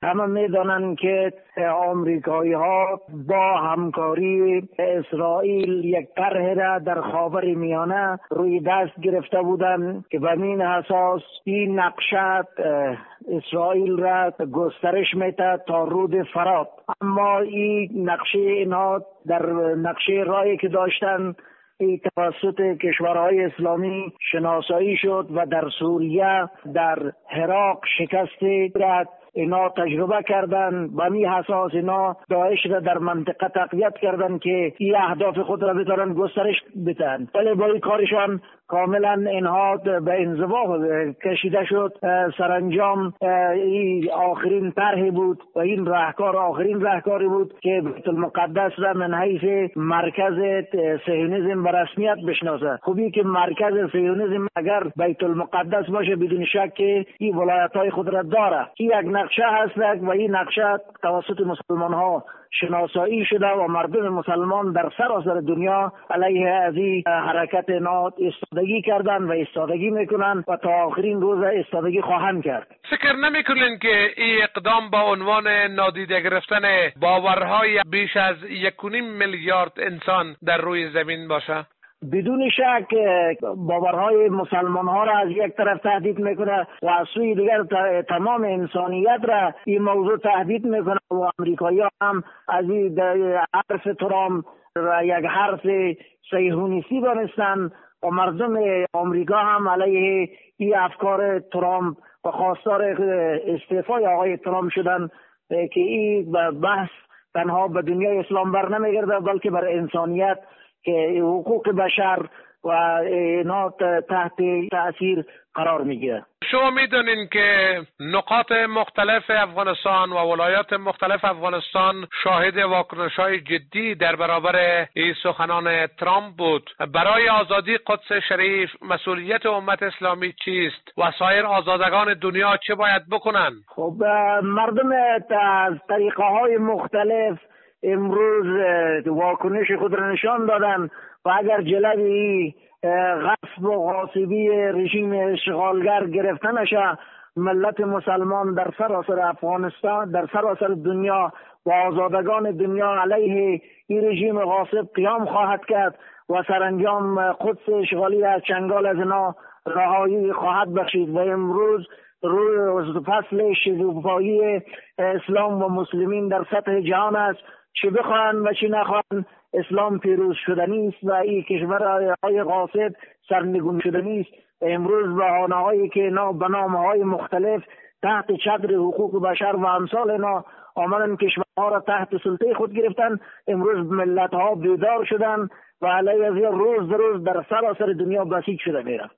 همه میدانند که آمریکایی ها با همکاری اسرائیل یک طرح را در خاور میانه روی دست گرفته بودند که به این اساس این نقشه اسرائیل را گسترش میده تا رود فرات. اما این نقشه اینها در نقشه راهی که داشتن توسط کشورهای اسلامی شناسایی شد و در سوریه، در عراق شکست رد اینا تجربه کردن. به این اساس اینا داعش را در منطقه تقویت کردن که این اهداف خود را بتونن گسترش بدن. ولی با این کارشان کاملا اینها به انزوا کشیده شد. سرانجام این آخرین طرح بود و این راهکار آخرین راهکاری بود که بیت المقدس را من حیث مرکز صهیونیسم به رسمیت بشناسه. خوبی که مرکز صهیونیسم اگر بیت المقدس باشه بدون شک که این ولایت‌های خود را داره. این یک نقشه هست و این نقشه توسط مسلمان ها شناسایی شده و مردم مسلمان در سراسر دنیا علیه از این حرکت نات ایستادگی کردن و ایستادگی میکنن و تا آخرین روز ایستادگی خواهند کرد. فکر نمیکنین که این اقدام با عنوان نادیده گرفتن باورهای بیش از 1.5 میلیارد انسان در روی زمین باشه؟ بدون شک باورهای مسلمان ها را از یک طرف تهدید میکنه و از سوی دیگر تمام انسانیت را این موضوع تهدید میکنه و امریکایی ها هم از این حرف ترامپ را یک حرف صهیونیستی دانستن و مردم آمریکا هم علیه این افکار ترامپ و خواستار استعفای آقای ترامپ شدن که این بحث تنها به دنیای اسلام بر نمیگرده بلکه بر انسانیت که حقوق بشر و اینا تحت تأثیر قرار میگیره. شما میدونین که نقاط مختلف افغانستان و ولایات مختلف افغانستان شاهد واکنش‌های جدی در برابر این سخنان ترامپ بود. برای آزادی قدس شریف مسئولیت امت اسلامی چیست و سایر آزادگان دنیا چه باید بکنن؟ خب مردم از طریقه‌های مختلف امروز واکنش خود را نشان دادن و اگر جلوی غصب و غاصبی رژیم اشغالگر گرفته نشه ملت مسلمان در سراسر افغانستان در سراسر دنیا و آزادگان دنیا علیه این رژیم غاصب قیام خواهد کرد و سرانجام قدس اشغالی از چنگال از اینا رهایی خواهد بخشید و امروز روی فصل شکوفایی اسلام و مسلمین در سطح جهان است. چه بخواهن و چه نخواهن اسلام پیروز شدنی است و این کشورهای غاصب سرنگون شدنی است. امروز بهانه‌هایی که اینا به نامه‌های مختلف تحت چتر حقوق بشر و امثال اینا آمدن کشورها را تحت سلطه خود گرفتن، امروز ملت‌ها بیدار شدن و علیه از روز در سراسر دنیا بسیج شده میرن.